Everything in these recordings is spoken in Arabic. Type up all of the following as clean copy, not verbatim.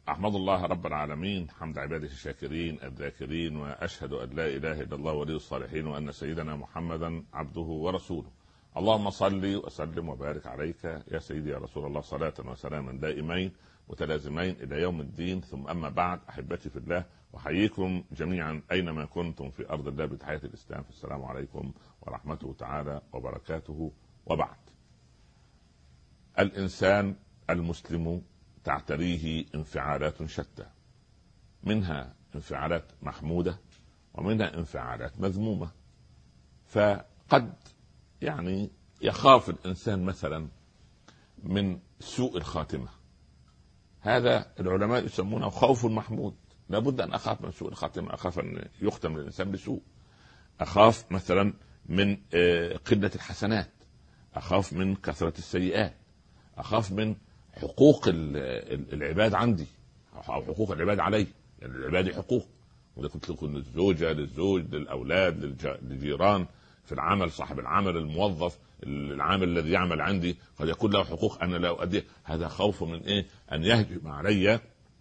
أحمد الله رب العالمين حمد عباده الشاكرين الذاكرين، وأشهد أن لا إله إلا الله ولي الصالحين، وأن سيدنا محمدا عبده ورسوله. اللهم صل وسلم وبارك عليك يا سيدي يا رسول الله، صلاة وسلاما دائمين متلازمين إلى يوم الدين. ثم أما بعد، أحبتي في الله، وحييكم جميعا أينما كنتم في أرض الله بتحية الإسلام، السلام عليكم ورحمته تعالى وبركاته. وبعد، الإنسان المسلم تعتريه انفعالات شتى، منها انفعالات محمودة ومنها انفعالات مذمومة. فقد يخاف الإنسان مثلا من سوء الخاتمة، هذا العلماء يسمونه خوف محمود. لابد أن أخاف من سوء الخاتمة، أخاف أن يختم الإنسان بسوء، أخاف مثلا من قلة الحسنات، أخاف من كثرة السيئات، أخاف من حقوق العباد عندي أو حقوق العباد علي. يعني العباد حقوق، وكنت تكون الزوجة للزوج، للأولاد، للجيران، في العمل صاحب العمل، الموظف العامل الذي يعمل عندي قد يكون له حقوق أنا لا أؤديها. هذا خوف من أن يهجم علي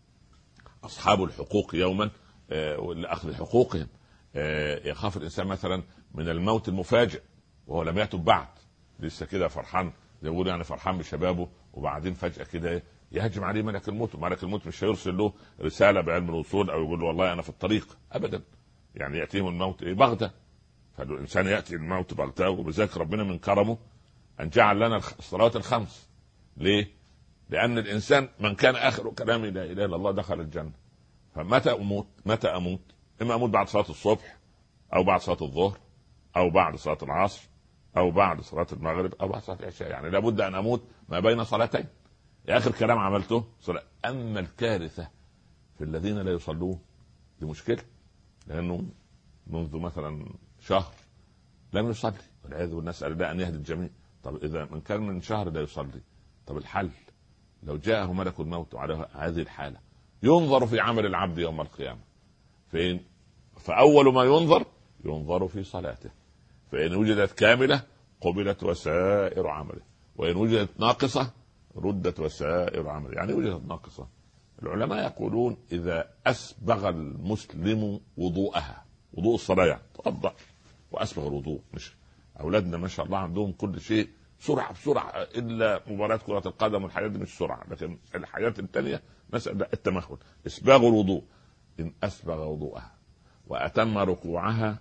أصحاب الحقوق يوما لأخذ حقوقهم. يخاف الإنسان مثلا من الموت المفاجئ وهو لم يتب بعد، لسه كده فرحان، يقول فرحان بشبابه، وبعدين فجأة كده يهجم عليه ملك الموت. وملك الموت مش هيرسل له رسالة بعلم الوصول أو يقول له والله أنا في الطريق أبدا، يأتيهم الموت بغتة. فالإنسان يأتي الموت بغتة، وبذلك ربنا من كرمه أن جعل لنا الصلوات الخمس. ليه؟ لأن الإنسان من كان آخر كلامه لا إله إلا الله دخل الجنة. فمتى أموت؟ متى أموت؟ إما أموت بعد صلاة الصبح، أو بعد صلاة الظهر، أو بعد صلاة العصر، أو بعد صلاة المغرب، أو بعد صلاة العشاء. لابد أن أموت ما بين صلاتين. آخر كلام عملته صلاة. أما الكارثة في الذين لا يصلون، دي مشكلة، لأنه منذ مثلا شهر لم يصلي، والعياذ بالله، نسأل الله أن يهدي الجميع. طب إذا من كان من شهر لا يصلي، طب الحل لو جاءه ملك الموت على هذه الحالة، ينظر في عمل العبد يوم القيامة فين؟ فأول ما ينظر في صلاته، فإن وجدت كاملة قبلت وسائر عمله، وإن وجدت ناقصة ردت وسائر عمله. وجدت ناقصة، العلماء يقولون إذا أسبغ المسلم وضوءها، وضوء الصلاة توضأ وأسبغ الوضوء، مش أولادنا ما شاء الله عندهم كل شيء سرعة بسرعة، إلا مباراة كرة القدم والحياة دي مش سرعة، لكن الحياة التانية مسألة التمهل. إسباغ الوضوء، إن أسبغ وضوءها وأتم ركوعها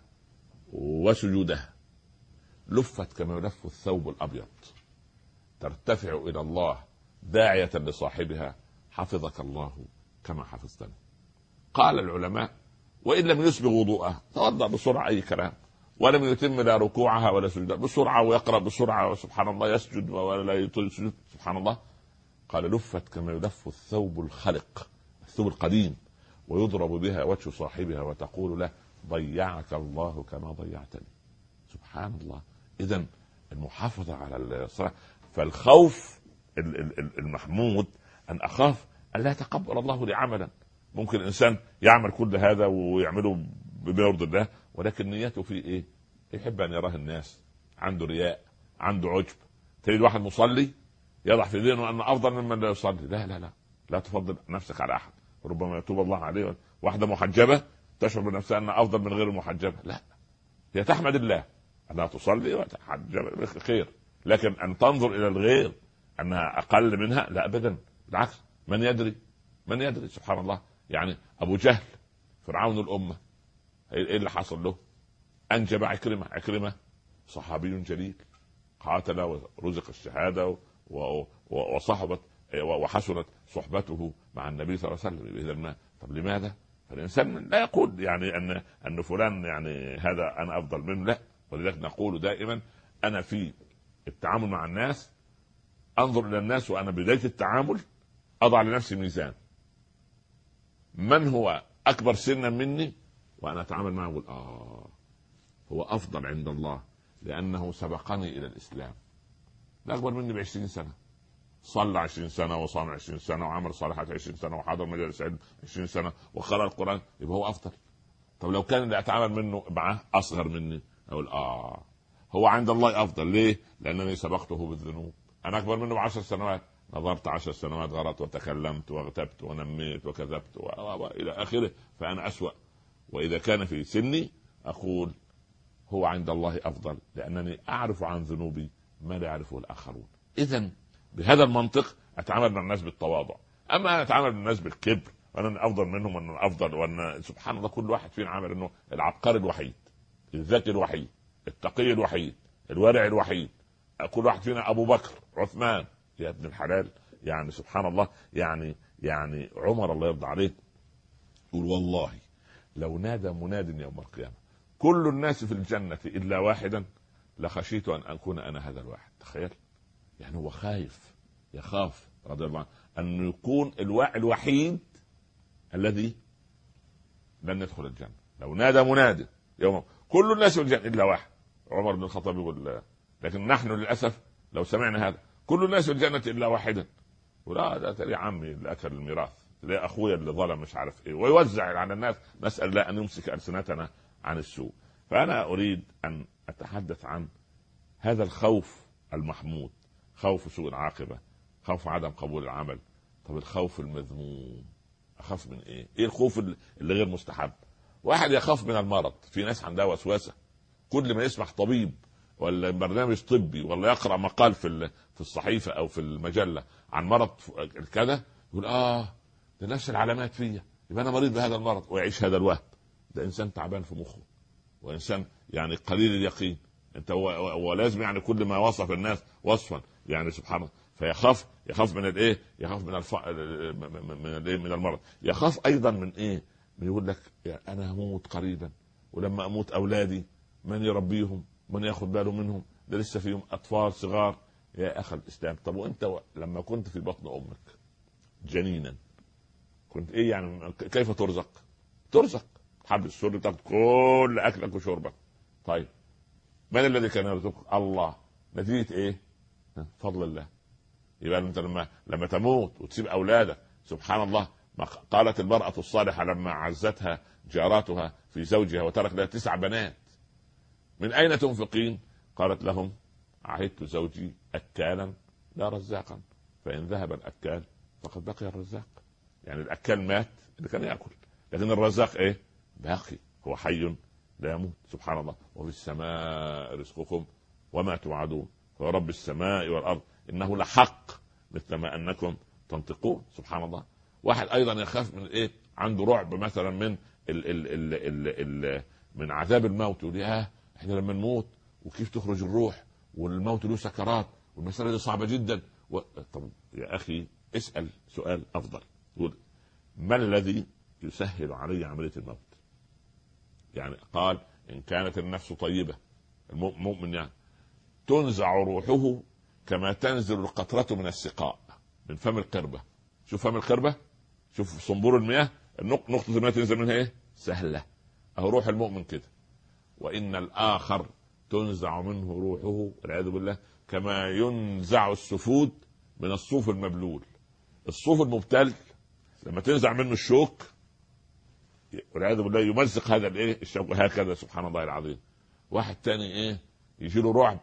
وسجودها لفت كما يلف الثوب الأبيض، ترتفع إلى الله داعية لصاحبها حفظك الله كما حفظتني. قال العلماء وإن لم يسبغ وضوءها توضأ بسرعة أي كلام، ولم يتم لا ركوعها ولا سجودها بسرعة، ويقرأ بسرعة، وسبحان الله يسجد ولا يسجد، سبحان الله. قال لفت كما يلف الثوب الخلق، الثوب القديم، ويضرب بها وجه صاحبها وتقول له ضيعك الله كما ضيعتني. سبحان الله. إذن المحافظة على الصلاة. فالخوف المحمود أن أخاف أن لا يتقبل الله لي عملا. ممكن الإنسان يعمل كل هذا ويعمله بيرضي الله، ولكن نيته في يحب أن يراه الناس، عنده رياء، عنده عجب. تجد واحد مصلي يضع في ذهنه أنه أفضل ممن لا يصلي. لا لا لا، لا تفضل نفسك على أحد، ربما يتوب الله عليه. واحدة محجبة تشعر بنفسها أنها أفضل من غير المحجبة. لا، هي تحمد الله أنها تصلي وتحجب خير، لكن أن تنظر إلى الغير أنها أقل منها، لا أبدا، بالعكس. من يدري سبحان الله. أبو جهل فرعون الأمة، إيه اللي حصل له؟ أنجب عكرمة صحابي جليل، قاتل ورزق الشهادة وصحبت وحسنت صحبته مع النبي صلى الله عليه وسلم. إذا طب لماذا؟ فالإنسان لا يقول أن فلان هذا أنا أفضل منه، لا. ولذلك نقول دائما أنا في التعامل مع الناس أنظر إلى الناس وأنا بداية التعامل أضع لنفسي ميزان، من هو أكبر سنا مني وأنا أتعامل معه أقول هو أفضل عند الله لأنه سبقني إلى الإسلام. لا أكبر مني ب20 سنة، صلى 20 سنة وصام 20 سنة وعمل صالحات 20 سنة وحضر مجالس علم 20 سنة وقرأ القرآن، يبقى هو أفضل. طب لو كان اللي أتعامل منه معه أصغر مني أقول هو عند الله أفضل. ليه؟ لأنني سبقته بالذنوب. أنا أكبر منه ب10 سنوات، نظرت 10 سنوات غلط وتكلمت واغتبت ونميت وكذبت إلى آخره فأنا أسوأ. وإذا كان في سني أقول هو عند الله أفضل، لأنني أعرف عن ذنوبي ما لا يعرفه الآخرون. إذن بهذا المنطق أتعامل مع الناس بالتواضع. أما أنا أتعامل مع الناس بالكبر وأنا أفضل منهم وأنا أفضل، وأن سبحان الله كل واحد فينا عامل إنه العبقري الوحيد، الذكي الوحيد، التقي الوحيد، الورع الوحيد. كل واحد فينا أبو بكر، عثمان. يا ابن الحلال، يعني سبحان الله، يعني عمر الله يرضى عليه يقول والله لو نادى مناد يوم القيامة كل الناس في الجنة إلا واحدا لخشيت أن أكون أنا هذا الواحد. تخيل، يعني هو يخاف رضي الله عنه أن يكون الوحيد الذي لن يدخل الجنة. لو نادى مناد يوم كل الناس في الجنة إلا واحد، عمر بن الخطاب يقول لكن نحن للأسف لو سمعنا هذا كل الناس في الجنة إلا واحدا، ولا ده تري عمي اللي أكل الميراث، تلاقي أخويا اللي ظلم مش عارف إيه، ويوزع على الناس. نسأل الله أن يمسك ألسنتنا عن السوء. فأنا أريد أن أتحدث عن هذا الخوف المحمود، خوف سوء العاقبة، خوف عدم قبول العمل. طب الخوف المذموم أخاف من إيه؟ إيه الخوف اللي غير مستحب؟ واحد يخاف من المرض. في ناس عندها وسوسة، كل ما يسمع طبيب ولا برنامج طبي ولا يقرأ مقال في الصحيفة أو في المجلة عن مرض كذا يقول ده نفس العلامات فيا، يبقى أنا مريض بهذا المرض، ويعيش هذا الوهم. ده إنسان تعبان في مخه، وإنسان يعني قليل اليقين. أنت هو لازم يعني كل ما وصف الناس وصفا يعني سبحان الله. فيخاف من الايه؟ يخاف من المرض. يخاف ايضا من ايه؟ بيقول لك انا هموت قريبا، ولما اموت اولادي من يربيهم؟ من ياخذ باله منهم؟ ده لسه فيهم اطفال صغار. يا اخي الاسلام، طب وانت لما كنت في بطن امك جنينا كنت ايه يعني؟ كيف ترزق حبل السر، تاخذ كل اكلك وشربك. طيب من الذي كان يرزقك؟ الله. نتيجه ايه؟ فضل الله. يبقى انت لما تموت وتسيب اولادك، سبحان الله، ما قالت المرأة الصالحة لما عزتها جاراتها في زوجها وترك لها 9 بنات، من اين تنفقين؟ قالت لهم عهدت زوجي اكالا لا رزاقا، فان ذهب الاكال فقد بقي الرزاق. يعني الاكال مات اللي كان ياكل، لكن الرزاق ايه؟ باقي، هو حي لا يموت. سبحان الله. وفي السماء رزقكم وما توعدون، فرب السماء والارض انه لحق مثل ما انكم تنطقون. سبحان الله. واحد ايضا يخاف من ايه؟ عنده رعب مثلا من ال ال ال ال ال من عذاب الموت، يقول احنا لما نموت وكيف تخرج الروح، والموت له سكرات، والمسألة دي صعبة جدا. طب يا اخي اسأل سؤال افضل، يقول ما الذي يسهل علي عملية الموت؟ يعني قال ان كانت النفس طيبة، المؤمن يعني تنزع روحه كما تنزل القطرة من السقاء، من فم القربة. شوف فم القربة، شوف صنبور المياه، نقطة المياه تنزل منها ايه؟ سهلة. اهو روح المؤمن كده. وان الاخر تنزع منه روحه والعياذ بالله كما ينزع السفود من الصوف المبلول. الصوف المبتل لما تنزع منه الشوك والعياذ بالله يمزق هذا الايه؟ الشوك هكذا. سبحان الله العظيم. واحد تاني ايه؟ يجيله رعب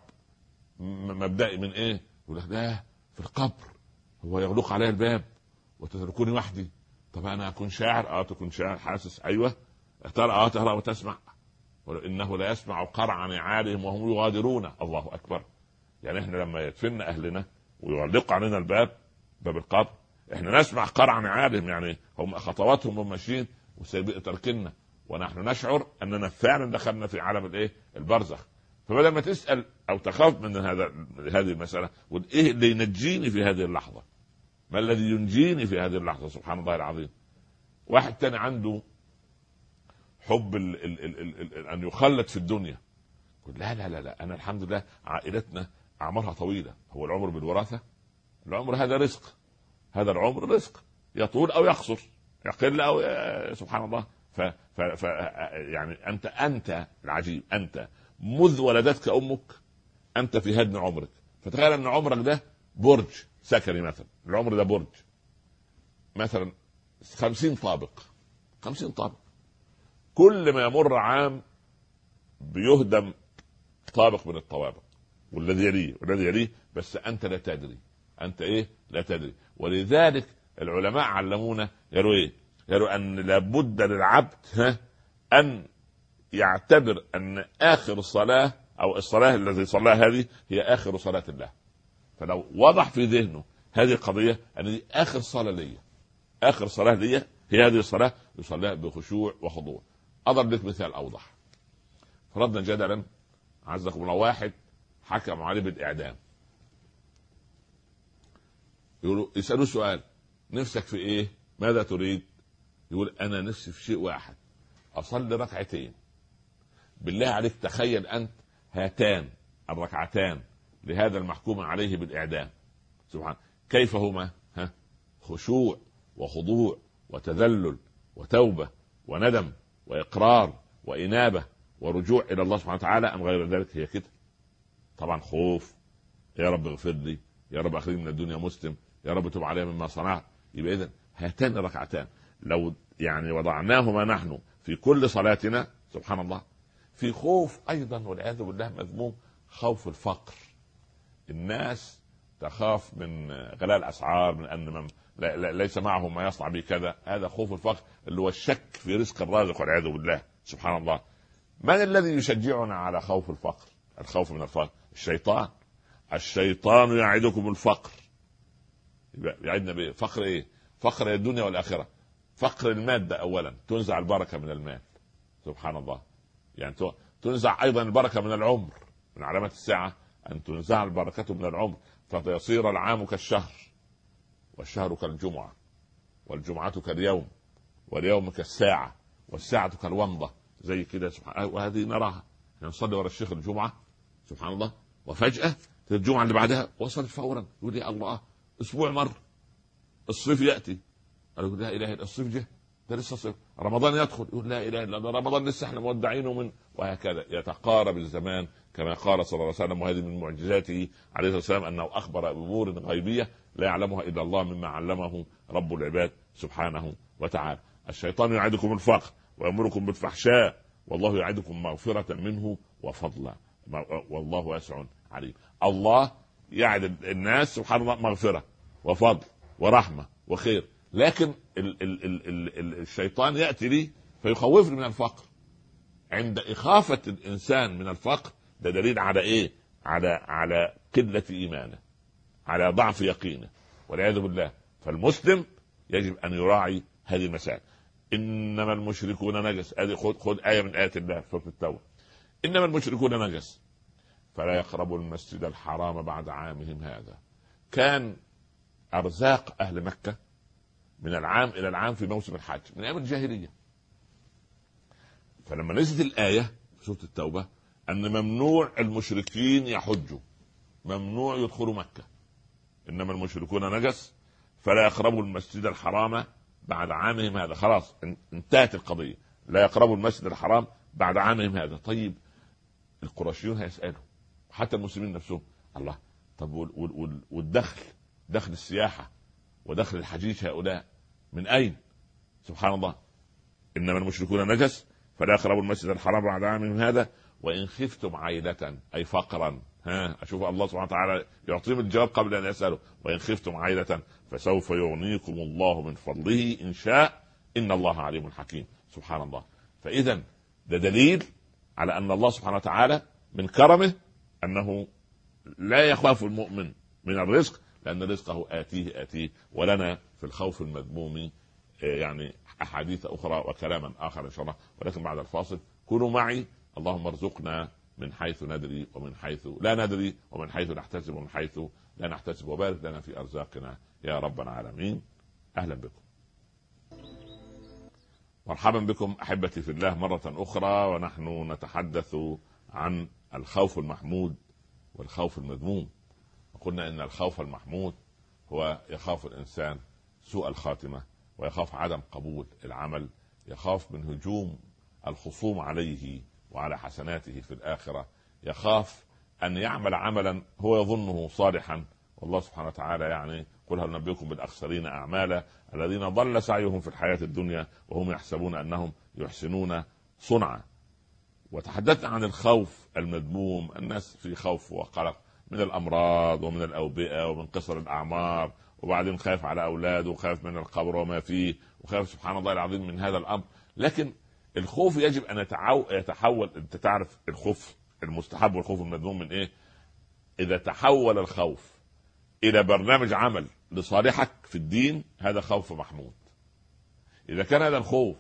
مبدئي من ايه؟ يقول لك ده في القبر هو يغلق علي الباب وتتركوني وحدي. طب انا اكون شاعر؟ تكون شاعر حاسس، ايوه. ترى ترى وتسمع، وانه لا يسمع قرع نعالهم وهم يغادرون. الله اكبر. يعني احنا لما يدفن اهلنا ويغلق علينا باب القبر، احنا نسمع قرع نعالهم، يعني هم خطواتهم هم ماشيين وتركنا، ونحن نشعر اننا فعلا دخلنا في عالم الايه؟ البرزخ. فبدل ما تسأل او تخاف من هذه المسألة، وايه اللي ينجيني في هذه اللحظة؟ ما الذي ينجيني في هذه اللحظة؟ سبحان الله العظيم. واحد تاني عنده حب ان يخلد في الدنيا، يقول لا انا الحمد لله عائلتنا اعمارها طويلة. هو العمر بالوراثة؟ العمر هذا رزق، هذا العمر رزق، يطول او يقصر، يقل او سبحان الله. يعني انت العجيب، انت مذ ولدتك امك انت في هدم عمرك. فتخيل ان عمرك ده برج سكري مثلا، العمر ده برج مثلا 50 طابق، 50 طابق، كل ما يمر عام بيهدم طابق من الطوابق، والذي يليه والذي يليه، بس انت لا تدري. انت ايه؟ لا تدري. ولذلك العلماء علمونا قالوا ايه؟ قالوا ان لابد للعبد ان يعتبر ان اخر الصلاه او الصلاه التي صلاها هذه هي اخر صلاه الله. فلو وضح في ذهنه هذه القضيه ان دي اخر صلاه لي، اخر صلاه لي هي هذه الصلاه، يصليها بخشوع وخضوع. اضرب لك مثال اوضح. فرضنا جدلا عزكم الله واحد حكم عليه بالاعدام، يقولوا يسالوه سؤال: نفسك في ايه؟ ماذا تريد؟ يقول انا نفسي في شيء واحد، اصلي ركعتين. بالله عليك تخيل انت هاتان الركعتان لهذا المحكوم عليه بالاعدام، سبحان كيف هما؟ خشوع وخضوع وتذلل وتوبه وندم واقرار وانابه ورجوع الى الله سبحانه وتعالى، ام غير ذلك؟ هي كده طبعا. خوف، يا رب اغفر لي، يا رب اخرجني من الدنيا مسلم، يا رب تب علي مما صنعت. يبقى اذا هاتان الركعتان لو يعني وضعناهما نحن في كل صلاتنا، سبحان الله. في خوف ايضا والعياذ بالله مذموم، خوف الفقر. الناس تخاف من غلاء الاسعار، من ان ليس معه ما يصنع به كذا. هذا خوف الفقر اللي هو الشك في رزق الرازق والعياذ بالله، سبحان الله. من الذي يشجعنا على خوف الفقر؟ الخوف من الفقر الشيطان. الشيطان يعدكم الفقر، يعدنا بايه؟ فقر ايه؟ فقر الدنيا والاخره. فقر الماده اولا، تنزع البركه من المال، سبحان الله. يعني تنزع ايضا البركه من العمر. من علامات الساعه ان تنزع البركه من العمر، فيصير العام كالشهر، والشهر كالجمعه، والجمعه كاليوم، واليوم كالساعه، والساعه كالومضه، زي كده سبحان. وهذه نراها نصلي ورا الشيخ الجمعه، سبحان الله، وفجاه الجمعه اللي بعدها وصلت فورا. يقول يا الله اسبوع مر، الصيف ياتي، يقول لا اله الا الصيف جه، ده لسه صيف. رمضان يدخل، يقول لا اله الا الله، رمضان لسه احنا مودعينه من. وهكذا يتقارب الزمان، كما قال صلى الله عليه وسلم، وهذه من معجزاته عليه الصلاه والسلام، انه اخبر بامور غيبيه لا يعلمها الا الله مما علمه رب العباد سبحانه وتعالى. الشيطان يعدكم الفقر ويأمركم بالفحشاء، والله يعدكم مغفرة منه وفضلا، والله واسع عليم. الله يعد الناس سبحان الله مغفرة وفضل ورحمة وخير، لكن الشيطان يأتي لي فيخوفني من الفقر. عند إخافة الإنسان من الفقر ده دليل على إيه؟ على قلة إيمانه، على ضعف يقينه والعياذ بالله. فالمسلم يجب أن يراعي هذه المسائل. إنما المشركون نجس، خذ آية من آيات الله في التوبة: إنما المشركون نجس فلا يقربوا المسجد الحرام بعد عامهم هذا. كان أرزاق أهل مكة من العام إلى العام في موسم الحج من أيام الجاهلية. فلما نزلت الآية في سورة التوبة أن ممنوع المشركين يحجوا، ممنوع يدخلوا مكة، إنما المشركون نجس فلا يقربوا المسجد الحرام بعد عامهم هذا. خلاص انتهت القضية، لا يقربوا المسجد الحرام بعد عامهم هذا. طيب القرشيون هيسألوا، حتى المسلمين نفسهم، الله طب والدخل، دخل السياحة ودخل الحجيج هؤلاء من أين؟ سبحان الله. إنما المشركون نجس فلا يقربوا المسجد الحرام بعد عامهم هذا وإن خفتم عيلة أي فقرا. أشوف الله سبحانه وتعالى يعطيهم الجواب قبل أن يسألوا: وإن خفتم عيلة فسوف يغنيكم الله من فضله إن شاء إن الله عليم حكيم. سبحان الله. فإذا ده دليل على أن الله سبحانه وتعالى من كرمه أنه لا يخاف المؤمن من الرزق، لأن رزقه آتيه. ولنا في الخوف المذموم يعني أحاديث أخرى وكلاما آخر إن شاء الله، ولكن بعد الفاصل كونوا معي. اللهم ارزقنا من حيث ندري ومن حيث لا ندري، ومن حيث نحتسب ومن حيث لا نحتسب، وبارك لنا في أرزاقنا يا رب العالمين. أهلا بكم، مرحبا بكم أحبتي في الله مرة أخرى، ونحن نتحدث عن الخوف المحمود والخوف المذموم. وقلنا إن الخوف المحمود هو يخاف الإنسان سوء الخاتمة، ويخاف عدم قبول العمل، يخاف من هجوم الخصوم عليه وعلى حسناته في الآخرة، يخاف أن يعمل عملا هو يظنه صالحا والله سبحانه وتعالى يعني قل هل ننبئكم بالأخسرين أعمالا الذين ضل سعيهم في الحياة الدنيا وهم يحسبون أنهم يحسنون صنعا. وتحدثنا عن الخوف المذموم. الناس في خوف وقلق من الأمراض ومن الأوبئة ومن قصر الأعمار وبعدين خايف على اولاده وخايف من القبر وما فيه وخايف سبحان الله العظيم من هذا الامر. لكن الخوف يجب ان يتحول. انت تعرف الخوف المستحب والخوف المذموم من ايه؟ اذا تحول الخوف الى برنامج عمل لصالحك في الدين هذا خوف محمود. اذا كان هذا الخوف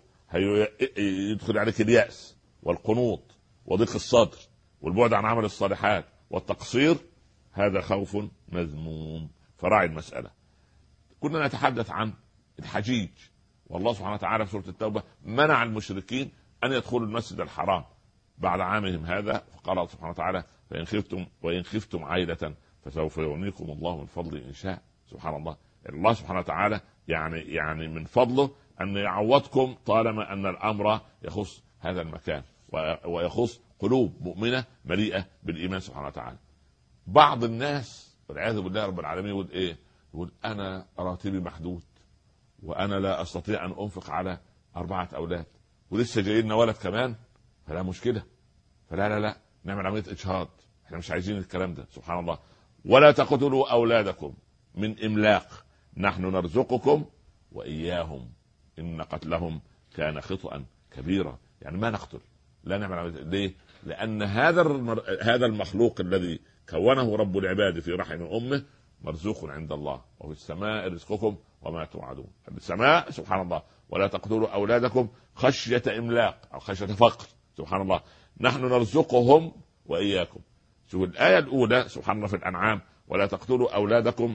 يدخل عليك اليأس والقنوط وضيق الصدر والبعد عن عمل الصالحات والتقصير هذا خوف مذموم. فراعي المسألة. كنا نتحدث عن الحجيج، والله سبحانه وتعالى في سورة التوبة منع المشركين أن يدخلوا المسجد الحرام بعد عامهم هذا، فقال سبحانه وتعالى وإن خفتم عيلة فسوف يغنيكم الله من فضل إن شاء. سبحان الله. الله سبحانه وتعالى يعني من فضله أن يعوضكم طالما أن الأمر يخص هذا المكان ويخص قلوب مؤمنة مليئة بالإيمان سبحانه وتعالى. بعض الناس والعياذ بالله رب العالمين يقول إيه؟ يقول أنا راتبي محدود وأنا لا أستطيع أن أنفق على 4 أولاد ولسه جاي لنا ولد كمان، فلا مشكلة، فلا نعمل عملية إجهاض، احنا مش عايزين الكلام ده. سبحان الله. ولا تقتلوا أولادكم من إملاق نحن نرزقكم وإياهم إن قتلهم كان خطأ كبيرا. يعني ما نقتل، لا نعمل عملية. ليه؟ لأن هذا المخلوق الذي كونه رب العباد في رحم أمه مرزوق عند الله، وفي السماء رزقكم وما توعدون. السماء سبحان الله. ولا تقتلوا أولادكم خشية إملاق أو خشية فقر. سبحان الله. نحن نرزقهم وإياكم. شوف الآية الأولى سبحان الله في الأنعام ولا تقتلوا أولادكم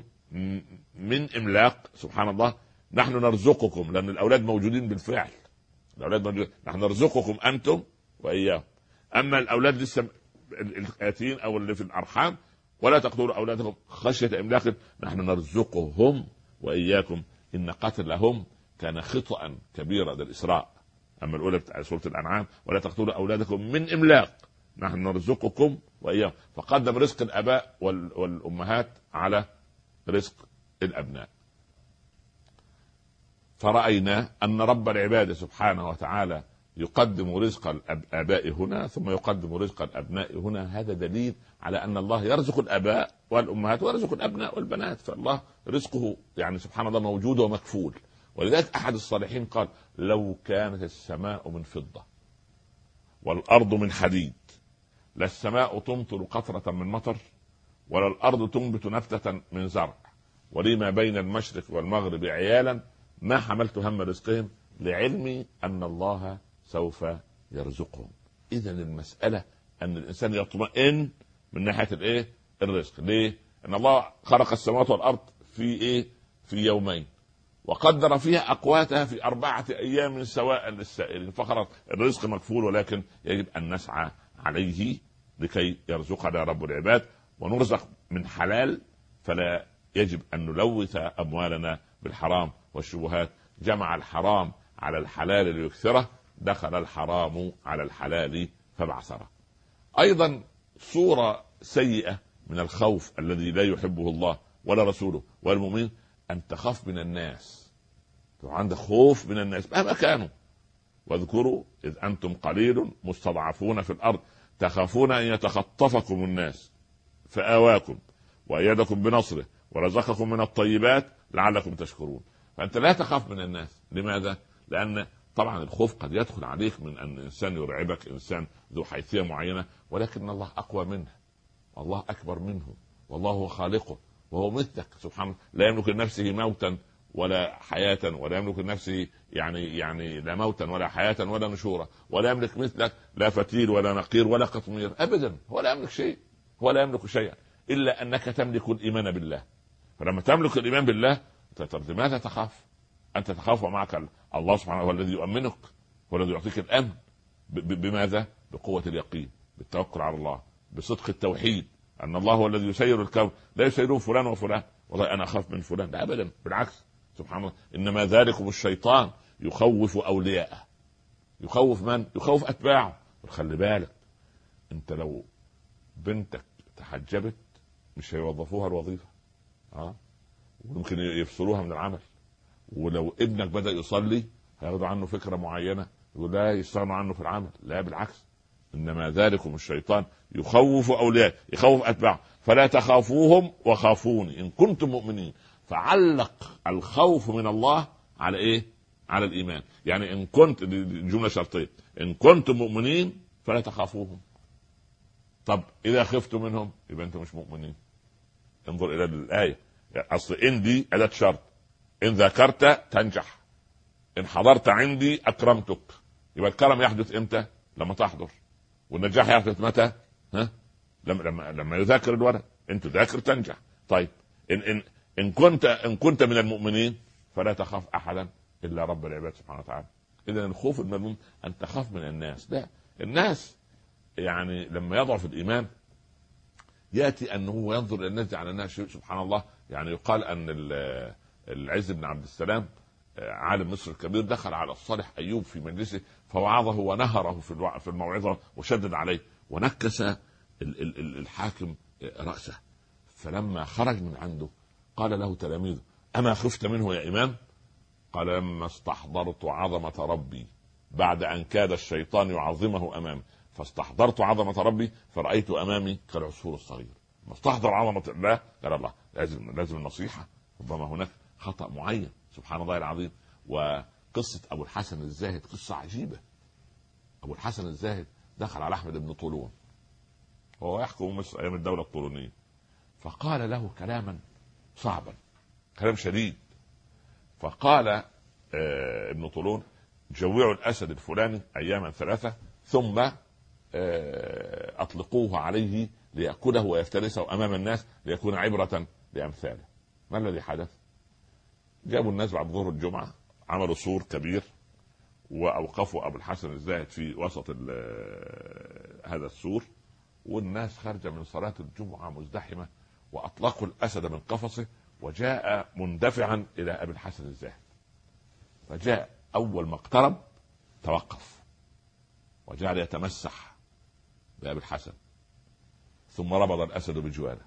من إملاق. سبحان الله. نحن نرزقكم، لأن الأولاد موجودين بالفعل، الأولاد موجودين. نحن نرزقكم أنتم وإياهم. أما الأولاد لسه الآتين أو اللي في الأرحام ولا تقتلوا أولادكم خشية إملاق نحن نرزقهم وإياكم إن قتلهم كان خطأ كبيرا. ده الإسراء. أما الأولى بتاع سورة الأنعام ولا تقتلوا أولادكم من إملاق نحن نرزقكم وإياهم، فقدم رزق الآباء والأمهات على رزق الأبناء. فرأينا أن رب العباد سبحانه وتعالى يقدم رزق الآباء هنا ثم يقدم رزق الأبناء هنا. هذا دليل على أن الله يرزق الآباء والأمهات ويرزق الأبناء والبنات، فالله رزقه يعني سبحان الله موجود ومكفول. ولذلك أحد الصالحين قال لو كانت السماء من فضة والأرض من حديد لا السماء تمطر قطرة من مطر ولا الأرض تنبت نبتة من زرع ولي ما بين المشرق والمغرب عيالا ما حملت هم رزقهم لعلمي أن الله سوف يرزقهم. إذن المسألة أن الإنسان يطمئن من ناحية الإيه؟ الرزق. ليه؟ أن الله خلق السماوات والأرض في يومين وقدر فيها أقواتها في 4 أيام سواء للسائلين، فخلاص الرزق مكفول، ولكن يجب أن نسعى عليه لكي يرزقنا رب العباد ونرزق من حلال. فلا يجب أن نلوث أموالنا بالحرام والشبهات. جمع الحرام على الحلال ليكثره، دخل الحرام على الحلال فبعثره. أيضا صورة سيئة من الخوف الذي لا يحبه الله ولا رسوله ولا المؤمنين أن تخاف من الناس. عندك خوف من الناس مهما كانوا. واذكروا إذ أنتم قليل مستضعفون في الأرض تخافون أن يتخطفكم الناس فآواكم وأيدكم بنصره ورزقكم من الطيبات لعلكم تشكرون. فأنت لا تخاف من الناس. لماذا؟ لأن طبعا الخوف قد يدخل عليك من أن إنسان يرعبك، إنسان ذو حيثية معينة، ولكن الله أقوى منه، الله أكبر منه، والله هو خالقه وهو مثلك سبحانه. لا يملك لنفسه موتا ولا حياة، ولا يملك لنفسه يعني لا موتا ولا حياة ولا نشورا، ولا يملك مثلك لا فتيل ولا نقير ولا قطمير أبدا. هو لا يملك شيء، هو لا يملك شيئا إلا أنك تملك الإيمان بالله. فلما تملك الإيمان بالله لماذا تخاف؟ أنت تخاف ومعك الله سبحانه هو الذي يؤمنك، هو الذي يعطيك الأمن. بماذا؟ بقوة اليقين، بالتوكل على الله، بصدق التوحيد أن الله هو الذي يسير الكون، لا يسيره فلان وفلان والله أنا أخاف من فلان، لا أبدا، بالعكس سبحان الله. إنما ذلكم الشيطان يخوف أولياءه. يخوف من؟ يخوف أتباعه. خلي بالك أنت لو بنتك تحجبت مش هيوظفوها الوظيفة، ويمكن يفصلوها من العمل. ولو ابنك بدأ يصلي هياخدوا عنه فكرة معينة يقول لا يستغنوا عنه في العمل، لا بالعكس. إنما ذلكم الشيطان يخوف أولياء، يخوف أتباعه. فلا تخافوهم وخافوني إن كنتم مؤمنين. فعلق الخوف من الله على ايه؟ على الايمان. يعني ان كنت، جمله شرطيه، ان كنتم مؤمنين فلا تخافوهم. طب اذا خفتم منهم يبقى انتم مش مؤمنين. انظر الى الايه، اصل ان دي اداه شرط، ان ذكرت تنجح، ان حضرت عندي اكرمتك. يبقى الكرم يحدث امتى؟ لما تحضر. والنجاح يحدث متى؟ لما يذاكر الورق. انت تذاكر تنجح. طيب ان كنت من المؤمنين فلا تخاف احدا الا رب العباد سبحانه وتعالى. اذا الخوف المذموم ان تخاف من الناس. لا، الناس يعني لما يضعف الايمان ياتي انه ينظر الى الناس على الناس. سبحان الله، يعني يقال ان العز بن عبد السلام عالم مصر الكبير دخل على الصالح ايوب في مجلسه فوعظه ونهره في الموعظه وشدد عليه ونكس الحاكم راسه. فلما خرج من عنده قال له تلاميذه: اما خفت منه يا امام؟ قال: لما استحضرت عظمه ربي بعد ان كاد الشيطان يعظمه امامي، فاستحضرت عظمه ربي فرايت امامي كالعصفور الصغير. ما استحضر عظمه الله قال: الله لازم النصيحه، ربما هناك خطأ معين. سبحان الله العظيم. وقصة أبو الحسن الزاهد قصة عجيبة. أبو الحسن الزاهد دخل على أحمد بن طولون وهو يحكم مصر أيام الدولة الطولونية، فقال له كلاما صعبا، كلام شديد. فقال ابن طولون: جوعوا الأسد الفلاني أياما 3 ثم أطلقوه عليه ليأكله ويفترسه أمام الناس ليكون عبرة لأمثاله. ما الذي حدث؟ جابوا الناس بعد ظهر الجمعة، عملوا سور كبير وأوقفوا أبو الحسن الزاهد في وسط هذا السور، والناس خارجة من صلاة الجمعة مزدحمة، وأطلقوا الأسد من قفصه وجاء مندفعا إلى أبي الحسن الزاهد. فجاء أول ما اقترب توقف وجعل يتمسح بأبي الحسن، ثم ربض الأسد بجواره.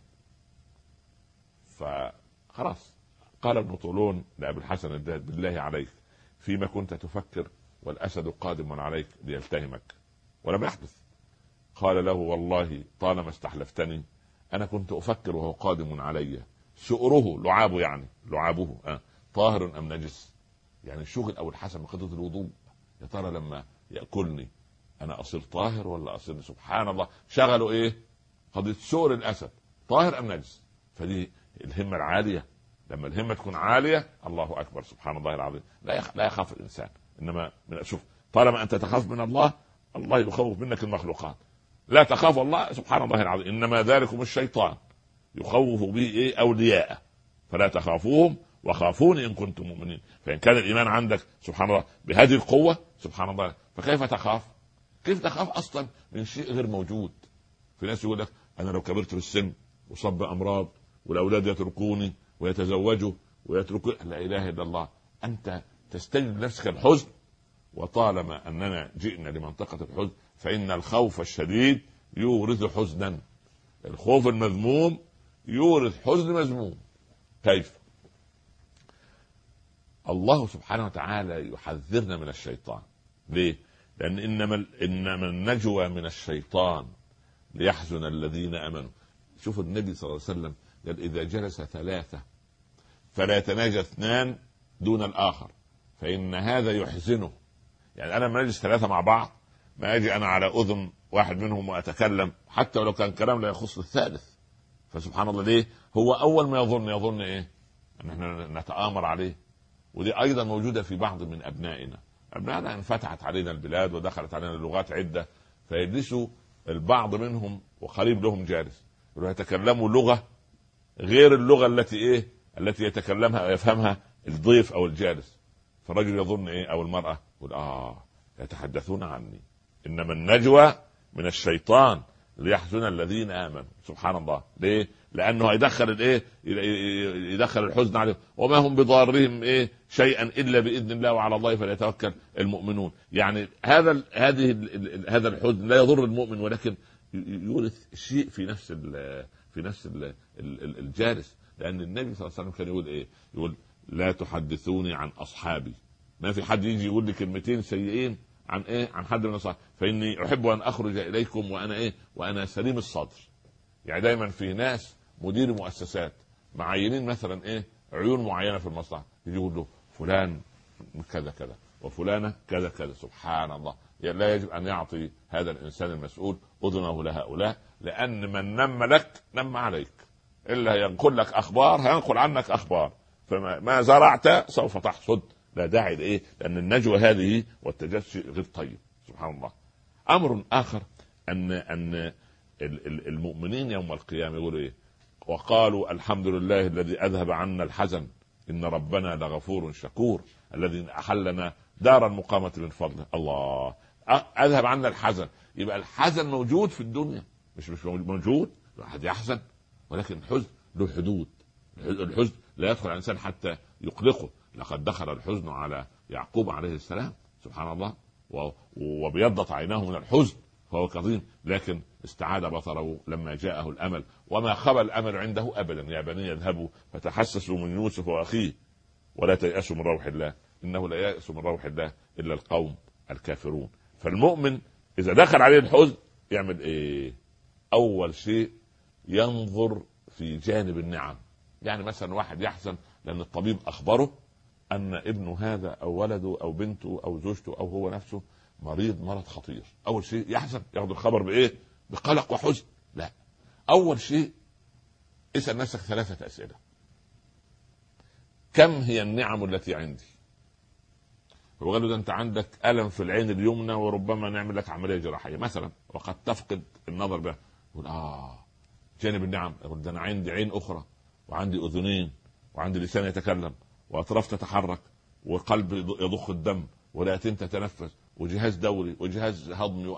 فخلاص قال ابن طولون لأبي الحسن الزاهد: بالله عليك فيما كنت تفكر والأسد قادم عليك ليلتهمك؟ ولم يحدث. قال له: والله طالما استحلفتني أنا كنت أفكر وهو قادم علي سؤره، لعابه يعني لعابه طاهر أم نجس. يعني شغل أبو الحسن بقضية الوضوء، يا ترى لما يأكلني أنا أصير طاهر ولا أصير؟ سبحان الله، شغلوا إيه؟ قضية سؤر الأسد طاهر أم نجس. فدي الهمة العالية. لما الهمة تكون عالية الله أكبر، سبحان الله العظيم، لا يخاف الإنسان. إنما شوف، طالما أنت تخاف من الله، الله يخوف منك المخلوقات. لا تخاف الله سبحان الله العظيم، إنما ذلكم الشيطان يخوف به إيه؟ أولياءه، فلا تخافوهم وخافوني إن كنتم مؤمنين. فإن كان الإيمان عندك سبحان الله بهذه القوة سبحان الله، فكيف تخاف؟ كيف تخاف أصلا من شيء غير موجود؟ في ناس يقول لك: أنا لو كبرت في السن وصب أمراض والأولاد يتركوني ويتزوجوا ويتركوا، لا إله إلا الله. أنت تستجلب نفسك الحزن، وطالما أننا جئنا لمنطقة الحزن فإن الخوف الشديد يورث حزنا. الخوف المذموم يورث حزن مذموم. كيف؟ الله سبحانه وتعالى يحذرنا من الشيطان. ليه؟ لأن إنما النجوى من الشيطان ليحزن الذين آمنوا. شوف النبي صلى الله عليه وسلم قال: إذا جلس 3 فلا يتناجى 2 دون الآخر فإن هذا يحزنه. يعني أنا لما نجلس 3 مع بعض ما أجي أنا على أذن واحد منهم وأتكلم حتى ولو كان كلام لا يخص الثالث. فسبحان الله، ليه؟ هو أول ما يظن إيه؟ أن احنا نتآمر عليه. ودي أيضا موجودة في بعض من أبنائنا انفتحت علينا البلاد ودخلت علينا اللغات عدة، فيجلسوا البعض منهم وقريب لهم جالس يتكلموا لغة غير اللغة التي يتكلمها ويفهمها الضيف أو الجالس. فالرجل يظن إيه؟ أو المرأة يقول: يتحدثون عني. إنما النجوى من الشيطان ليحزن الذين آمنوا. سبحان الله. ليه؟ لأنه يدخل الحزن عليهم، وما هم بضارهم شيئا إلا بإذن الله وعلى الله فليتوكل المؤمنون. يعني هذا الحزن لا يضر المؤمن، ولكن يورث شيء في نفس الجالس. لأن النبي صلى الله عليه وسلم كان يقول يقول: لا تحدثوني عن أصحابي. ما في حد يجي يقول لي كلمتين سيئين عن حد من الصحابة، فإني أحب أن أخرج إليكم وأنا سليم الصدر. يعني دايما في ناس مدير مؤسسات معينين مثلا عيون معينه في المصلحه، يجي يقول له فلان كذا كذا وفلانه كذا كذا. سبحان الله، لا يجب ان يعطي هذا الانسان المسؤول اذنه لهؤلاء، لان من نم لك نم عليك، الا ينقل لك اخبار هينقل عنك اخبار، فما زرعت سوف تحصد. لا داعي لايه؟ لان النجوى هذه والتجسس غير طيب. سبحان الله. امر اخر ان المؤمنين يوم القيامه يقولوا ايه؟ وقالوا الحمد لله الذي اذهب عنا الحزن ان ربنا لغفور شكور الذي احلنا دار المقامه من فضله. الله، اذهب عنا الحزن، يبقى الحزن موجود في الدنيا، مش موجود. الواحد يحزن، ولكن الحزن له حدود. الحزن لا يدخل الانسان حتى يقلقه. لقد دخل الحزن على يعقوب عليه السلام، سبحان الله، وبيضت عيناه من الحزن فهو كظيم، لكن استعاد بصره لما جاءه الامل، وما خبى الامل عنده ابدا. يا بني يذهبوا فتحسسوا من يوسف واخيه ولا تيأسوا من روح الله انه لا يأس من روح الله الا القوم الكافرون. فالمؤمن اذا دخل عليه الحزن يعمل ايه؟ اول شيء ينظر في جانب النعم. يعني مثلا واحد يحزن لان الطبيب اخبره ان ابنه هذا او ولده او بنته او زوجته او هو نفسه مرض خطير. اول شيء يحزن، ياخذ الخبر بايه؟ بقلق وحزن. لا، اول شيء اسال نفسك 3 اسئله: كم هي النعم التي عندي؟ هو قال له ده انت عندك الم في العين اليمنى وربما نعمل لك عمليه جراحيه مثلا وقد تفقد النظر بها. يقول جانب النعم، يقول ده انا عندي عين اخرى وعندي اذنين وعندي لسان يتكلم واطراف تتحرك وقلب يضخ الدم ورئتين تتنفس وجهاز دوري وجهاز هضمي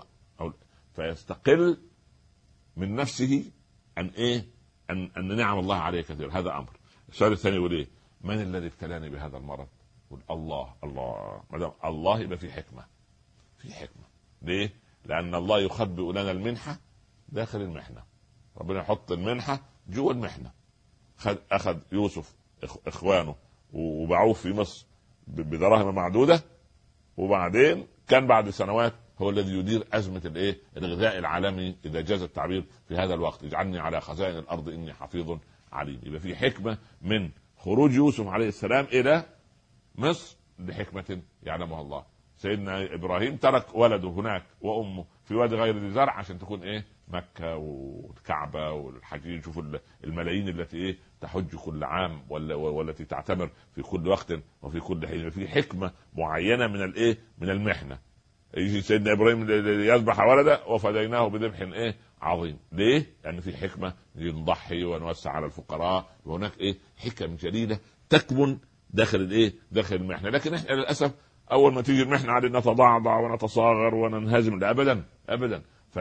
فيستقل من نفسه ان ايه؟ ان نعم الله عليه كثير. هذا امر. السؤال الثاني يقول ايه؟ من الذي ابتلاني بهذا المرض؟ يقول الله. ما دام الله يبقى في حكمه. في حكمه. ليه؟ لان الله يخبئ لنا المنحه داخل المحنه. ربنا يحط المنحه جوه المحنه. اخذ يوسف اخوانه وباعوه في مصر بدراهم معدوده، وبعدين كان بعد سنوات هو الذي يدير ازمه الايه؟ الغذاء العالمي اذا جاز التعبير في هذا الوقت. اجعلني على خزائن الارض اني حفيظ عليم. يبقى في حكمه من خروج يوسف عليه السلام الى مصر لحكمه يعلمها الله. سيدنا ابراهيم ترك ولده هناك وامه في وادي غير ذي زرع عشان تكون ايه؟ مكه والكعبه والحجيج. شوفوا الملايين التي ايه؟ تحج كل عام والتي تعتمر في كل وقت وفي كل حين. في حكمه معينه من الايه؟ من المحنه. يجي سيدنا ابراهيم يذبح ولده وفديناه بذبح ايه؟ عظيم. ليه؟ لان يعني في حكمه نضحي ونوسع على الفقراء، وهناك ايه؟ حكم جليله تكمن داخل الايه؟ داخل المحنه. لكن احنا للاسف اول ما تيجي المحنه علينا نتضعضع ونتصاغر وننهزم. ابدا ابدا.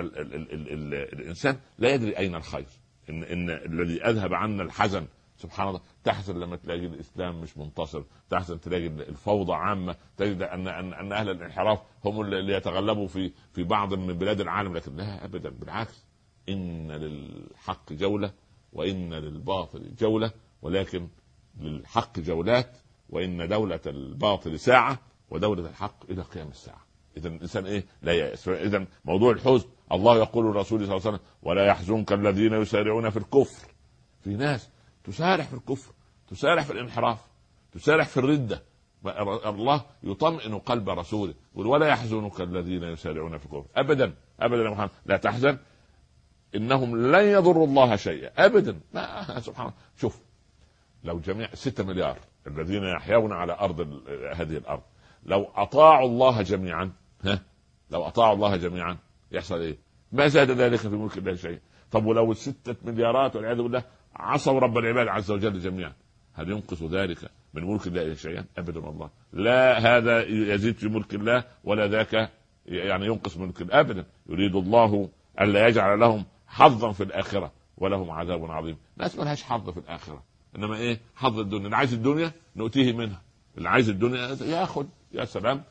فالانسان لا يدري اين الخير. ان الذي اذهب عنا الحزن، سبحان الله، تحزن لما تلاقي الاسلام مش منتصر، تحزن تلاقي الفوضى عامه، تجد ان اهل الانحراف هم اللي يتغلبوا في بعض من بلاد العالم. لكن لا ابدا، بالعكس، ان للحق جوله وان للباطل جوله، ولكن للحق جولات، وان دوله الباطل ساعه ودوله الحق الى قيام الساعه. اذا الانسان ايه؟ لا يأس. اذا موضوع الحزن الله يقول لرسوله صلى الله عليه وسلم: ولا يحزنك الذين يسارعون في الكفر. في ناس تسارع في الكفر، تسارع في الانحراف، تسارع في الردة. الله يطمئن قلب رسوله، ولا يحزنك الذين يسارعون في الكفر. ابدا ابدا يا محمد، لا تحزن، انهم لن يضروا الله شيئا ابدا. سبحان الله. شوف، لو جميع 6 مليار الذين يحيون على ارض هذه الارض لو اطاعوا الله جميعا، لو اطاعوا الله جميعا يحصل ايه؟ ما زاد ذلك في ملك الله شيء. طب ولو 6 مليارات والعياذ بالله عصوا رب العباد عز وجل جميعا، هل ينقص ذلك من ملك الله شيئا؟ ابدا والله. لا هذا يزيد في ملك الله ولا ذاك يعني ينقص من ملك الله ابدا. يريد الله الا يجعل لهم حظا في الاخره ولهم عذاب عظيم. ناس ما لهاش حظ في الاخره، انما ايه؟ حظ الدنيا. اللي عايز الدنيا نؤتيه منها، اللي عايز الدنيا ياخذ. يا سلام،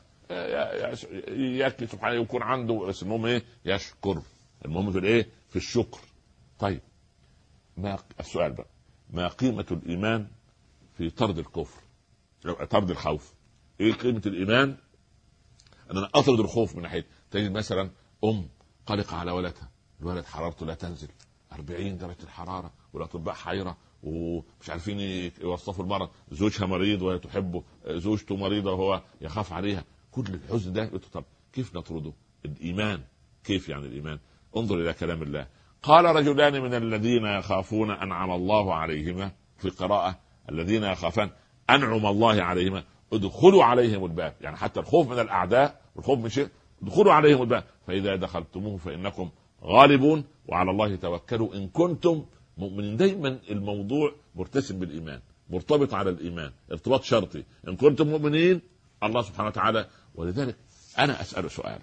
ياكل سبحانه، يكون عنده. بس المهم ايه؟ يشكر. المهم في الايه؟ في الشكر. طيب، ما السؤال بقى، ما قيمة الإيمان في طرد الكفر، طرد الخوف؟ ايه قيمة الإيمان ان انا اطرد الخوف من ناحية؟ تجد مثلا قلقة على ولدها، الولد حرارته لا تنزل 40 درجة الحرارة، والاطباء حيرة، ومش عارفين يوصفوا المرض، زوجها مريض وهي تحبه، زوجته مريضه وهو يخاف عليها، كل الحزن ده. طب كيف نطرده؟ الايمان. كيف يعني الايمان؟ انظر الى كلام الله. قال رجلان من الذين يخافون انعم الله عليهما، في قراءه الذين يخافون انعم الله عليهما ادخلوا عليهم الباب، يعني حتى الخوف من الاعداء والخوف من شيء، ادخلوا عليهم الباب فاذا دخلتموه فانكم غالبون وعلى الله توكلوا ان كنتم مؤمنين. دايما الموضوع مرتسم بالايمان، مرتبط على الايمان ارتباط شرطي، ان كنتم مؤمنين الله سبحانه وتعالى. ولذلك انا اسال سؤال،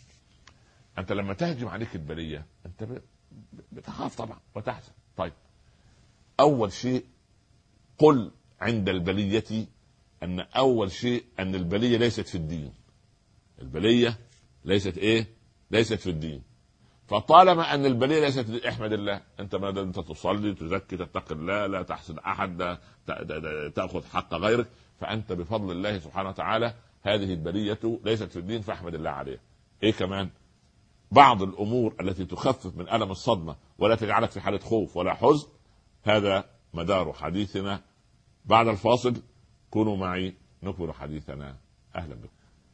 انت لما تهجم عليك البليه انت بتخاف طبعا وتحزن. طيب اول شيء قل عند البليه ان اول شيء ان البليه ليست في الدين. البليه ليست ليست في الدين. فطالما ان البليه ليست في الدين احمد الله. انت ما انت تصلي تزكي تتقي الله لا تحسد احد تاخذ حق غيرك، فانت بفضل الله سبحانه وتعالى هذه البليه ليست في الدين فاحمد الله عليها. كمان بعض الامور التي تخفف من الم الصدمه ولا تجعلك في حاله خوف ولا حزن، هذا مدار حديثنا. بعد الفاصل كونوا معي نكمل حديثنا. اهلا بكم،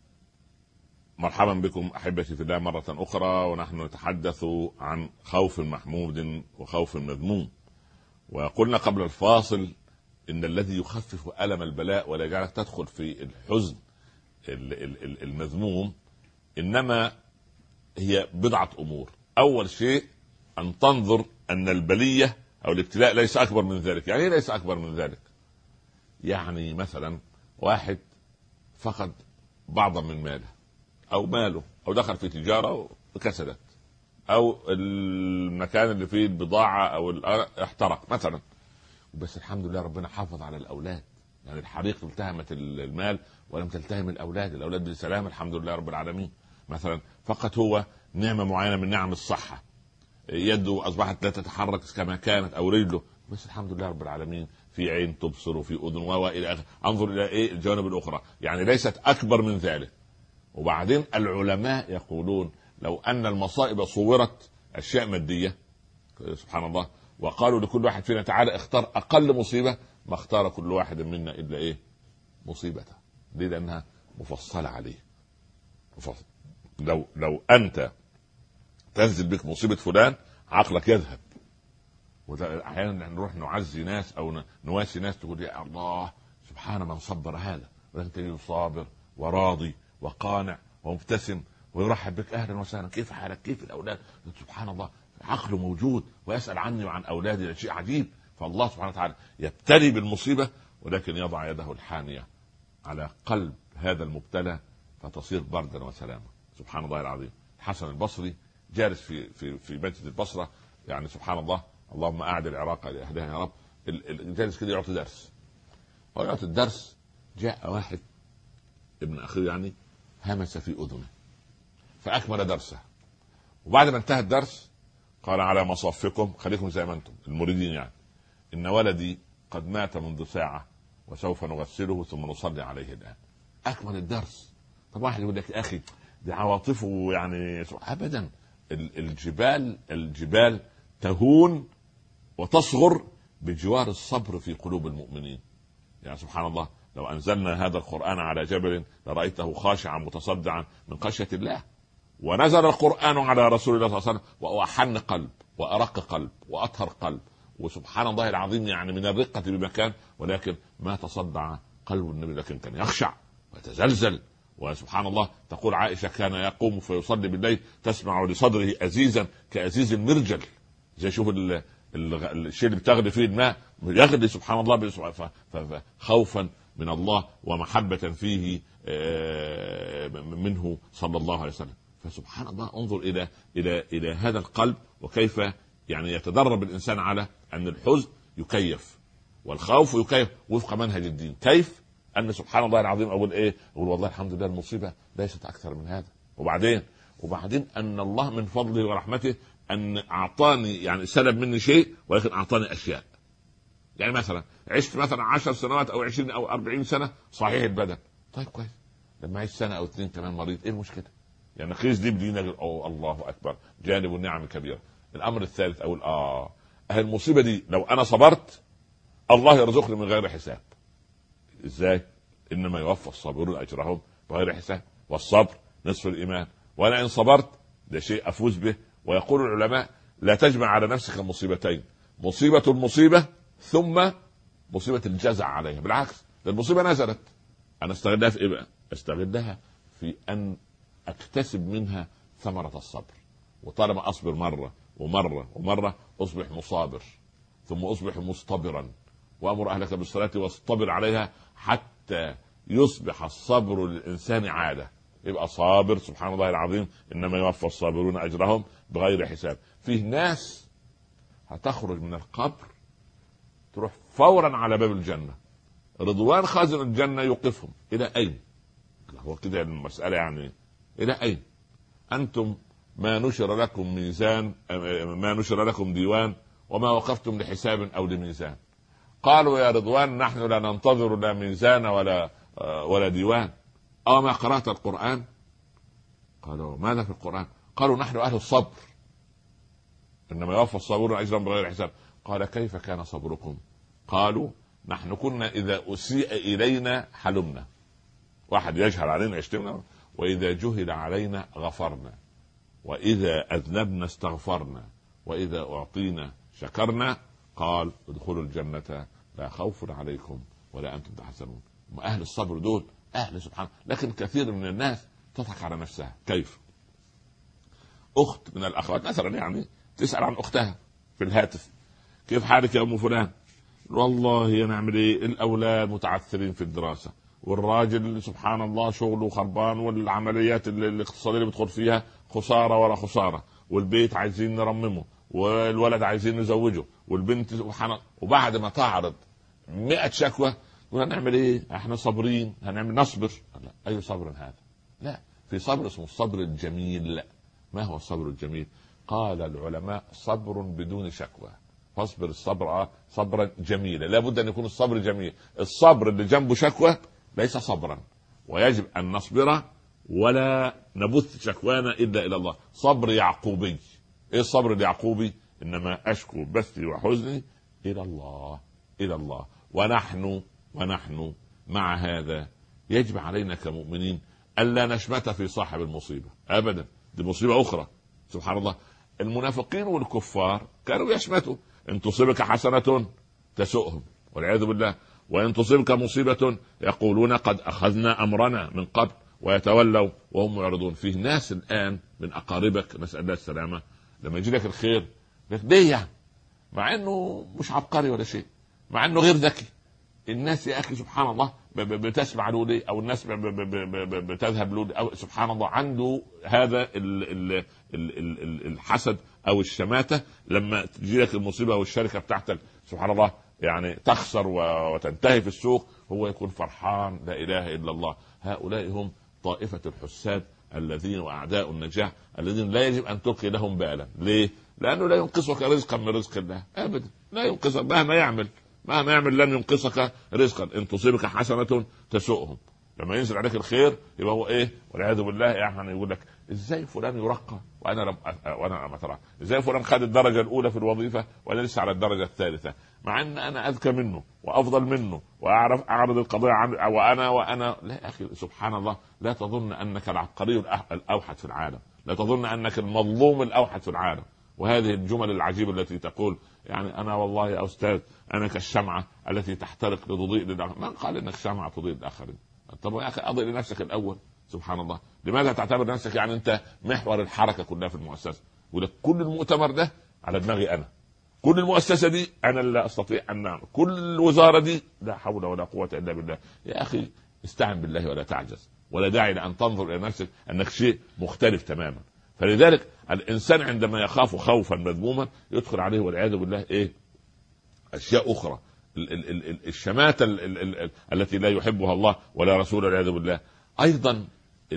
مرحبا بكم احبتي في الله مره اخرى، ونحن نتحدث عن خوف محمود وخوف مذموم. وقلنا قبل الفاصل ان الذي يخفف الم البلاء ولا يجعلك تدخل في الحزن المذموم انما هي بضعه امور. اول شيء ان تنظر ان البليه او الابتلاء ليس اكبر من ذلك. يعني ليس اكبر من ذلك؟ يعني مثلا واحد فقد بعضا من ماله او دخل في تجاره وكسدت، او المكان اللي فيه البضاعه او احترق مثلا، بس الحمد لله ربنا حافظ على الاولاد. يعني الحريق التهمت المال ولم تلتهم الاولاد بسلام الحمد لله رب العالمين. مثلا فقط هو نعمه معينه من نعم الصحه، يده اصبحت لا تتحرك كما كانت او رجله، بس الحمد لله رب العالمين في عين تبصر وفي اذن والى اخره. انظر الى الجوانب الاخرى، يعني ليست اكبر من ذلك. وبعدين العلماء يقولون لو ان المصائب صورت اشياء ماديه سبحان الله وقالوا لكل واحد فينا تعالى اختار اقل مصيبه، ما اختار كل واحد منا الا مصيبته. ليه؟ لانها مفصله عليه. لو انت تنزل بك مصيبه فلان عقلك يذهب. احيانا نروح نعزي ناس او نواسي ناس تقول يا الله سبحان من صبر هذا، ولكن تجد صابر وراضي وقانع ومبتسم ويرحب بك اهلا وسهلا كيف حالك كيف الاولاد، سبحان الله عقله موجود ويسال عني وعن اولادي. ده شيء عجيب. فالله سبحانه وتعالى يبتلي بالمصيبه ولكن يضع يده الحانيه على قلب هذا المبتلى فتصير بردا وسلاما. سبحان الله العظيم. الحسن البصري جالس في مسجد البصره، يعني سبحان الله اللهم اعد العراق لاهلها يا رب. جالس كده يعطي درس، ويعطي الدرس جاء واحد ابن اخيه يعني همس في اذنه فاكمل درسه. وبعد ما انتهى الدرس قال على مصافكم خليكم زي ما انتم المريدين، يعني ان ولدي قد مات منذ ساعه وسوف نغسله ثم نصلي عليه الان. اكمل الدرس. طب واحد يقول لك اخي دي عواطفه يعني ابدا. الجبال تهون وتصغر بجوار الصبر في قلوب المؤمنين. يعني سبحان الله لو انزلنا هذا القرآن على جبل لرأيته خاشعا متصدعا من خشية الله. ونزل القرآن على رسول الله صلى الله عليه وسلم وأحن قلب وأرق قلب وأطهر قلب، وسبحان الله العظيم يعني من الرقة بمكان، ولكن ما تصدع قلب النبي لكن كان يخشع ويتزلزل. وسبحان الله تقول عائشة كان يقوم فيصلي بالليل تسمع لصدره أزيزا كأزيز المرجل، زي شوف الشيء اللي بتغلي فيه الماء يغلي سبحان الله خوفا من الله ومحبة فيه منه صلى الله عليه وسلم. فسبحان الله انظر إلى هذا القلب وكيف يعني يتدرب الإنسان على أن الحزن يكيف والخوف يكيف وفق منهج الدين. كيف؟ أن سبحان الله العظيم أقول والله الحمد لله المصيبة ليست أكثر من هذا. وبعدين أن الله من فضله ورحمته أن أعطاني يعني سلب مني شيء ولكن أعطاني أشياء. يعني مثلا عشت مثلا 10 سنوات أو 20 أو 40 سنة صحيح البدن، طيب كويس. لما عشت سنة أو 2 كمان مريض إيه المشكلة؟ يعني قيس دي بدينا الله أكبر جانب النعم كبيرة. الأمر الثالث أقول المصيبة دي لو أنا صبرت الله يرزقني من غير حساب. ازاي؟ انما يوفى الصابرون اجرهم بغير حساب، والصبر نصف الايمان، وانا ان صبرت ده شيء افوز به. ويقول العلماء لا تجمع على نفسك مصيبتين، مصيبة المصيبة ثم مصيبة الجزع عليها. بالعكس، المصيبة نزلت، انا استغلها في ايه بقى؟ استغلها في ان اكتسب منها ثمرة الصبر. وطالما اصبر مرة ومرة ومرة اصبح مصابر، ثم اصبح مصطبرا. وامر اهلك بالصلاة واصطبر عليها حتى يصبح الصبر للانسان عادة، يبقى صابر. سبحان الله العظيم، انما يوفى الصابرون اجرهم بغير حساب. فيه ناس هتخرج من القبر تروح فورا على باب الجنة، رضوان خازن الجنة يوقفهم. الى اين؟ هو كده المسألة يعني الى اين؟ انتم ما نشر لكم ميزان، ما نشر لكم ديوان، وما وقفتم لحساب او لميزان. قالوا يا رضوان نحن لا ننتظر لا ميزان ولا ديوان. ما قرأت القرآن؟ قالوا ماذا في القرآن؟ قالوا نحن أهل الصبر، إنما يوفى الصابرون أجرهم بغير حساب. قال كيف كان صبركم؟ قالوا نحن كنا إذا أسيء إلينا حلمنا، واحد يجهل علينا يشتمنا، وإذا جهل علينا غفرنا، وإذا أذنبنا استغفرنا، وإذا أعطينا شكرنا. قال ادخلوا الجنة لا خوف عليكم ولا أنتم تحزنون. أهل الصبر دول أهل سبحانه. لكن كثير من الناس تضحك على نفسها. كيف؟ أخت من الأخوات مثلا يعني تسأل عن أختها في الهاتف، كيف حالك يا أم فلان؟ والله نعمل إيه، الأولاد متعثرين في الدراسة، والراجل سبحان الله شغله خربان، والعمليات الاقتصادية اللي بتدخل فيها خسارة ولا خسارة، والبيت عايزين نرممه، والولد عايزين نزوجه، والبنت سبحان الله. وبعد ما تعرض 100 شكوى نعمل ايه؟ احنا صابرين، هنعمل نصبر. لا، اي صبر هذا؟ لا، في صبر اسمه الصبر الجميل. لا، ما هو الصبر الجميل؟ قال العلماء صبر بدون شكوى. فاصبر الصبر صبرا جميلا. لابد ان يكون الصبر جميل. الصبر اللي جنبه شكوى ليس صبرا، ويجب ان نصبر ولا نبث شكوانا الا الى الله. صبر يعقوبي. ايه الصبر اليعقوبي؟ انما اشكو بثي وحزني الى الله، الى الله. ونحن مع هذا يجب علينا كمؤمنين ألا نشمت في صاحب المصيبة أبدا. دي مصيبة أخرى. سبحان الله، المنافقين والكفار كانوا يشمتوا. إن تصيبك حسنة تسؤهم والعياذ بالله، وإن تصيبك مصيبة يقولون قد أخذنا أمرنا من قبل، ويتولوا وهم معرضون. فيه ناس الآن من أقاربك، نسأل الله السلامة، لما يجي لك الخير ليه يعني؟ مع إنه مش عبقري ولا شيء، مع إنه غير ذكي. الناس يا اخي سبحان الله بتسمع له ليه، او الناس بتذهب له، او سبحان الله عنده هذا الحسد او الشماتة. لما تجي لك المصيبه والشركه بتاعتك سبحان الله يعني تخسر وتنتهي في السوق، هو يكون فرحان. لا اله الا الله. هؤلاء هم طائفه الحساد الذين واعداء النجاح الذين لا يجب ان تلقي لهم بالا. ليه؟ لانه لا ينقصك رزقا من رزق الله ابدا، لا ينقصك مهما يعمل لن ينقصك رزقا. ان تصيبك حسنة تسؤهم. لما ينزل عليك الخير يبقى هو ايه؟ والعياذ بالله يعني يقول لك ازاي فلان يرقى وانا مثلا، ازاي فلان خد الدرجة الاولى في الوظيفة وانا لسه على الدرجة الثالثة، مع ان انا اذكى منه وافضل منه واعرف اعرض القضية وانا لا يا اخي سبحان الله. لا تظن انك العبقري الاوحد في العالم، لا تظن انك المظلوم الاوحد في العالم. وهذه الجمل العجيبة التي تقول يعني أنا والله يا أستاذ أنا كالشمعة التي تحترق لتضيء للآخرين. من قال إنك شمعة تضيء للآخرين؟ طب يا أخي أضيء لنفسك الأول. سبحان الله، لماذا تعتبر نفسك يعني أنت محور الحركة كلها في المؤسسة؟ ولك كل المؤتمر ده على دماغي أنا، كل المؤسسة دي أنا لا أستطيع أن نعمل، كل الوزارة دي لا حول ولا قوة إلا بالله. يا أخي استعن بالله ولا تعجز، ولا داعي لأن تنظر إلى نفسك أنك شيء مختلف تماما. فلذلك الإنسان عندما يخاف خوفا مذموما يدخل عليه والعياذ بالله إيه؟ أشياء أخرى، الشماتة التي لا يحبها الله ولا رسوله والعياذ بالله. أيضا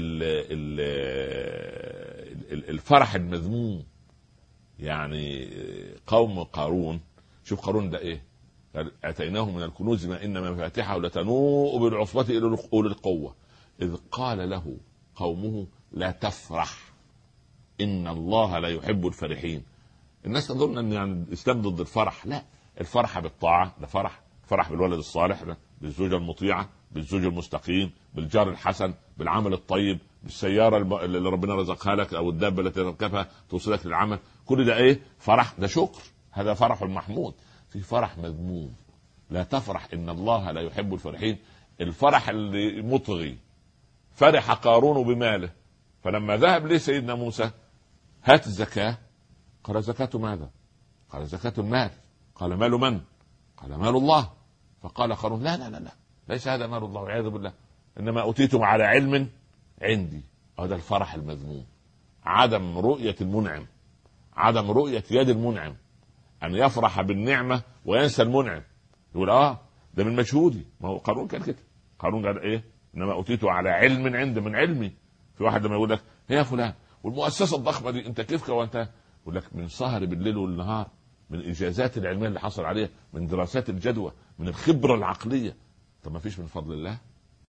الفرح المذموم. يعني قوم قارون، شوف قارون ده إيه؟ أتيناه من الكنوز ما إن مفاتحه لتنوء بالعصبة أولي القوة إذ قال له قومه لا تفرح إن الله لا يحب الفرحين. الناس تظن أن يعني الإسلام ضد الفرح. لا، الفرحة بالطاعة ده فرح، فرح بالولد الصالح ده، بالزوجة المطيعة، بالزوج المستقيم، بالجار الحسن، بالعمل الطيب، بالسيارة اللي ربنا رزقها لك او الدابة التي تركبها توصلك للعمل. كل ده ايه؟ فرح، ده شكر، هذا فرح المحمود. في فرح مذموم، لا تفرح ان الله لا يحب الفرحين. الفرح اللي مطغي. فرح قارون بماله، فلما ذهب ليه سيدنا موسى هات الزكاة، قال زكاة ماذا؟ قال زكاة المال. قال مال من؟ قال مال الله. فقال قارون لا لا لا لا، ليس هذا مال الله والعياذ بالله، انما اوتيتم على علم عندي. هذا الفرح المذموم، عدم رؤية المنعم، عدم رؤية يد المنعم، ان يفرح بالنعمة وينسى المنعم، يقول ده من مجهودي. ما هو قارون كان كده، قارون قال ايه؟ انما اوتيته على علم عند من علمي. في واحد لما يقول لك يا فلان والمؤسسة الضخمة دي انت كيف كونتها؟ يقول لك من سهر بالليل والنهار، من الإجازات العلمية اللي حصل عليها، من دراسات الجدوى، من الخبرة العقلية. طب ما فيش من فضل الله؟